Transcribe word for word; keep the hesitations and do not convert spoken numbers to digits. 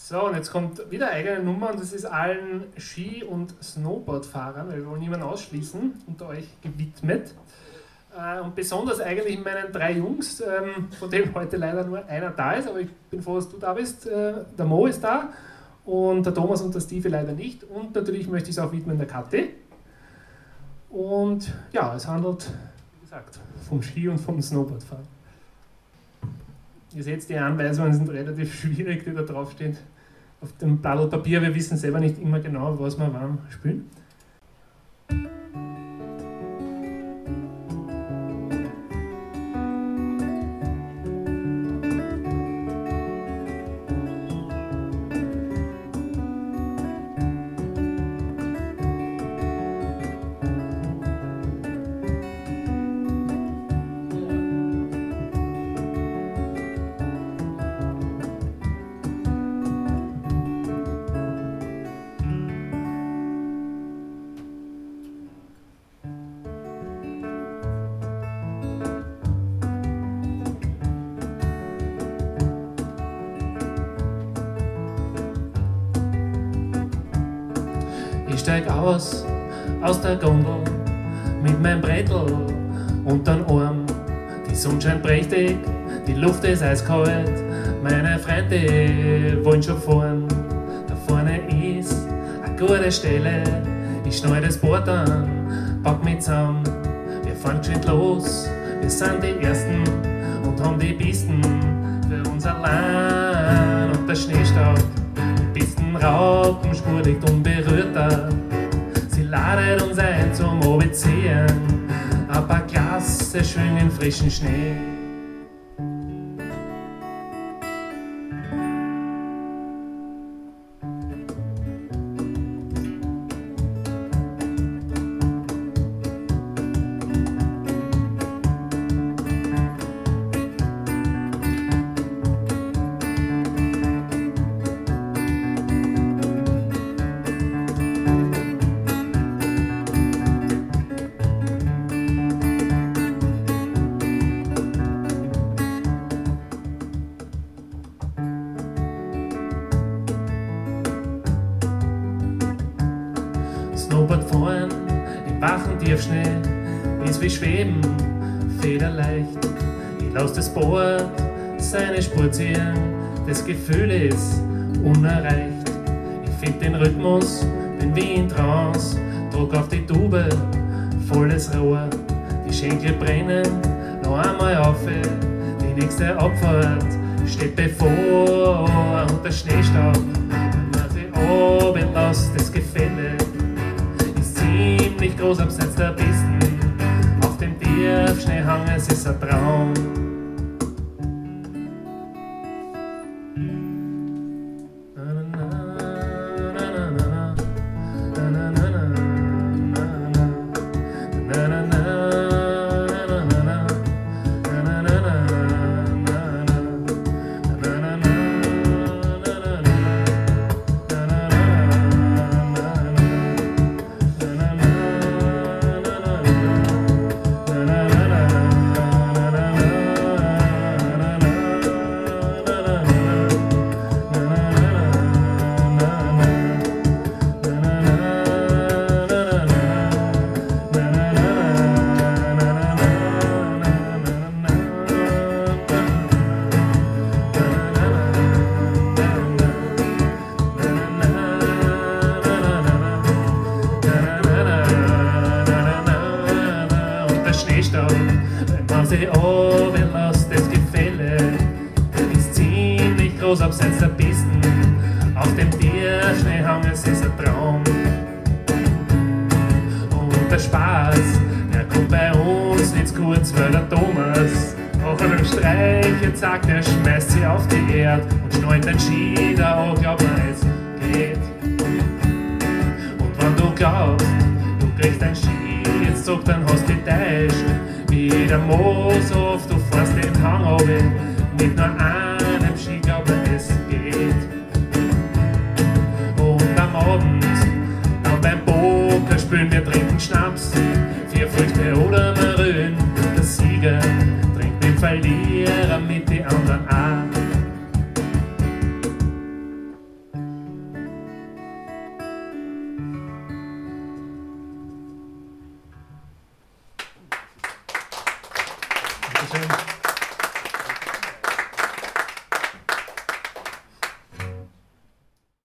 So, und jetzt kommt wieder eine eigene Nummer und das ist allen Ski- und Snowboardfahrern, weil wir wollen niemanden ausschließen, unter euch gewidmet. Äh, und besonders eigentlich meinen drei Jungs, ähm, von denen heute leider nur einer da ist, aber ich bin froh, dass du da bist. Äh, der Mo ist da und der Thomas und der Steve leider nicht. Und natürlich möchte ich es auch widmen der Kathi. Und ja, es handelt, wie gesagt, vom Ski- und vom Snowboardfahren. Ihr seht, die Anweisungen sind relativ schwierig, die da draufstehen. Auf dem Blatt Papier, wir wissen selber nicht immer genau, was wir wann spielen. Ich steig aus, aus der Gondel, mit meinem Brettel unterm Arm. Die Sonne scheint prächtig, die Luft ist eiskalt, meine Freunde wollen schon fahren. Da vorne ist eine gute Stelle, ich schnall das Board an, pack mich zusammen. Wir fahren geschwind los, wir sind die Ersten und haben die Pisten für unser Land. Und der Schneestaub, die Pistenraupen spurigt unberührter. Sie ladet uns ein zum Obizieren, ein paar Klasse schön in frischen Schnee. Snowboardfahren im wachen Tiefschnee ist wie Schweben, federleicht. Ich lass das Board seine Spur ziehen, das Gefühl ist unerreicht. Ich find den Rhythmus, bin wie in Trance, druck auf die Tube, volles Rohr. Die Schenkel brennen, noch einmal auf, die nächste Abfahrt steht bevor. Und der Schneestaub, wenn man sich oben lässt, das Gefälle ziemlich groß abseits der Pisten. Auf dem Tiefschneehang, es ist ein Traum. Wenn man sie oben lässt, das Gefälle ist ziemlich groß abseits der Pisten. Auf dem Tiefschneehang, es ist ein Traum. Und der Spaß, der kommt bei uns nicht zu kurz, weil der Thomas auch einen Streich jetzt sagt, er schmeißt sie auf die Erde und schnallt den Ski da an, glaubt man, es geht. Und wenn du glaubst, du kriegst ein Ski, jetzt sagt, dann hast du die täuscht. Wie der Mo so oft, du fährst den Hang runter, mit nur einem Ski, glaub man, es geht. Und am Abend, dann beim Poker spielen, wir trinken Schnaps, vier Früchte oder Marillen. Der Sieger trinkt den Verlierer mit den anderen an. Dankeschön.